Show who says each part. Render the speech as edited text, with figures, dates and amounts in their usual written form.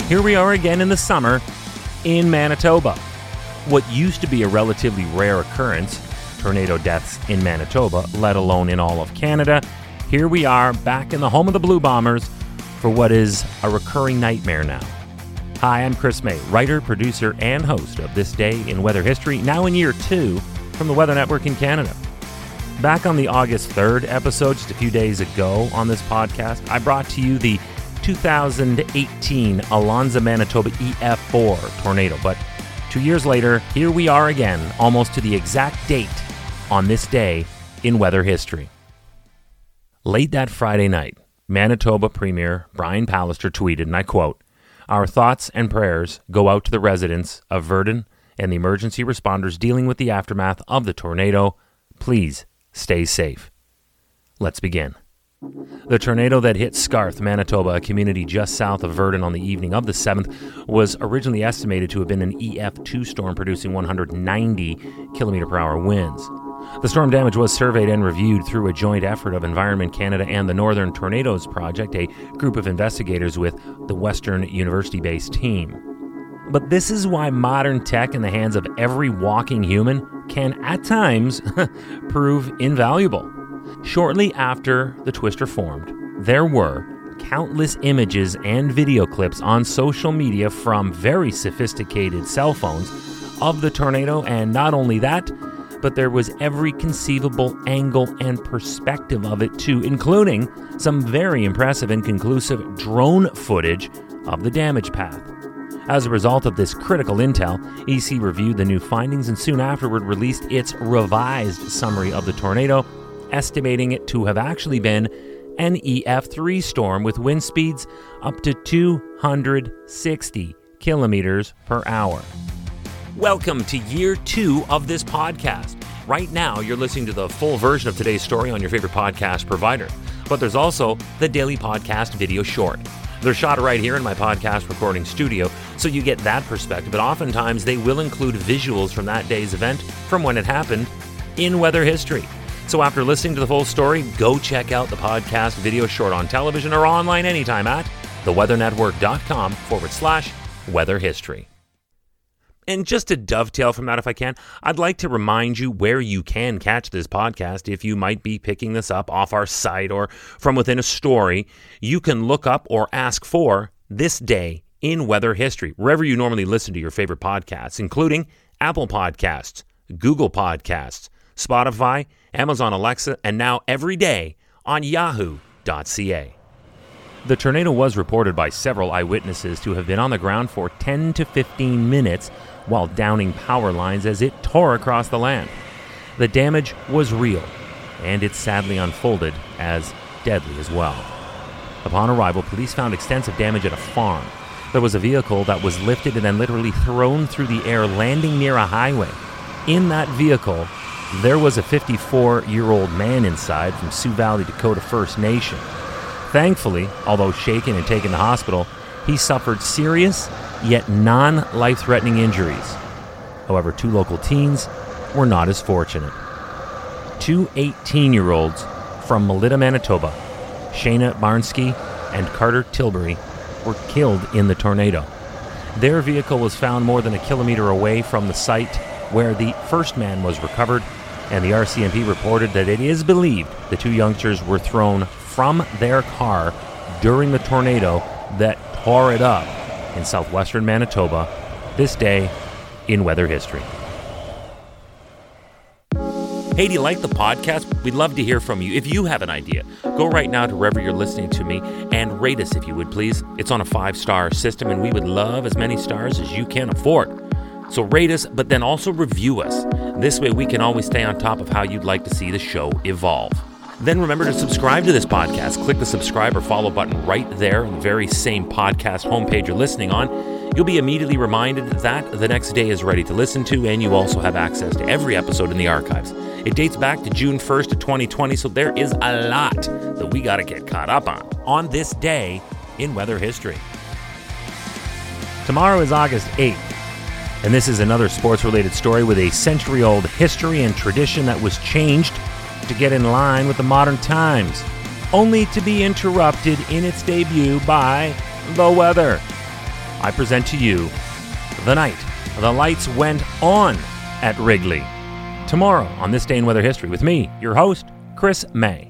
Speaker 1: Here we are again in the summer in Manitoba. What used to be a relatively rare occurrence, tornado deaths in Manitoba, let alone in all of Canada, here we are back in the home of the Blue Bombers for what is a recurring nightmare now. Hi, I'm Chris May, writer, producer, and host of This Day in Weather History, now in year 2 from the Weather Network in Canada. Back on the August 3rd episode, just a few days ago on this podcast, I brought to you the 2018 Alonza, Manitoba EF4 tornado. But 2 years later, here we are again, almost to the exact date on this day in weather history. Late that Friday night, Manitoba Premier Brian Pallister tweeted, and I quote, "Our thoughts and prayers go out to the residents of Virden and the emergency responders dealing with the aftermath of the tornado. Please stay safe." Let's begin. The tornado that hit Scarth, Manitoba, a community just south of Virden on the evening of the 7th, was originally estimated to have been an EF2 storm producing 190 km/h winds. The storm damage was surveyed and reviewed through a joint effort of Environment Canada and the Northern Tornadoes Project, a group of investigators with the Western University-based team. But this is why modern tech in the hands of every walking human can, at times, prove invaluable. Shortly after the twister formed, there were countless images and video clips on social media from very sophisticated cell phones of the tornado, and not only that, but there was every conceivable angle and perspective of it too, including some very impressive and conclusive drone footage of the damage path. As a result of this critical intel, EC reviewed the new findings and soon afterward released its revised summary of the tornado, estimating it to have actually been an EF3 storm with wind speeds up to 260 kilometers per hour. Welcome to year 2 of this podcast. Right now, you're listening to the full version of today's story on your favorite podcast provider. But there's also the daily podcast video short. They're shot right here in my podcast recording studio, so you get that perspective. But oftentimes, they will include visuals from that day's event, from when it happened, in weather history. So after listening to the full story, go check out the podcast video short on television or online anytime at theweathernetwork.com/weather history. And just to dovetail from that, if I can, I'd like to remind you where you can catch this podcast. If you might be picking this up off our site or from within a story, you can look up or ask for This Day in Weather History, wherever you normally listen to your favorite podcasts, including Apple Podcasts, Google Podcasts, Spotify, Amazon Alexa, and now every day on yahoo.ca. The tornado was reported by several eyewitnesses to have been on the ground for 10 to 15 minutes while downing power lines as it tore across the land. The damage was real, and it sadly unfolded as deadly as well. Upon arrival, police found extensive damage at a farm. There was a vehicle that was lifted and then literally thrown through the air, landing near a highway. In that vehicle, there was a 54-year-old man inside from Sioux Valley, Dakota First Nation. Thankfully, although shaken and taken to hospital, he suffered serious yet non-life-threatening injuries. However, 2 local teens were not as fortunate. 2 18-year-olds from Melita, Manitoba, Shayna Barnsky and Carter Tilbury, were killed in the tornado. Their vehicle was found more than a kilometer away from the site where the first man was recovered, and the RCMP reported that it is believed the 2 youngsters were thrown from their car during the tornado that tore it up in southwestern Manitoba, this day in weather history. Hey, do you like the podcast? We'd love to hear from you. If you have an idea, go right now to wherever you're listening to me and rate us if you would, please. It's on a 5-star system, and we would love as many stars as you can afford. So rate us, but then also review us. This way we can always stay on top of how you'd like to see the show evolve. Then remember to subscribe to this podcast. Click the subscribe or follow button right there on the very same podcast homepage you're listening on. You'll be immediately reminded that the next day is ready to listen to, and you also have access to every episode in the archives. It dates back to June 1st of 2020, so there is a lot that we got to get caught up on this day in weather history. Tomorrow is August 8th, and this is another sports-related story with a century-old history and tradition that was changed to get in line with the modern times, only to be interrupted in its debut by the weather. I present to you the night the lights went on at Wrigley. Tomorrow on This Day in Weather History with me, your host, Chris May.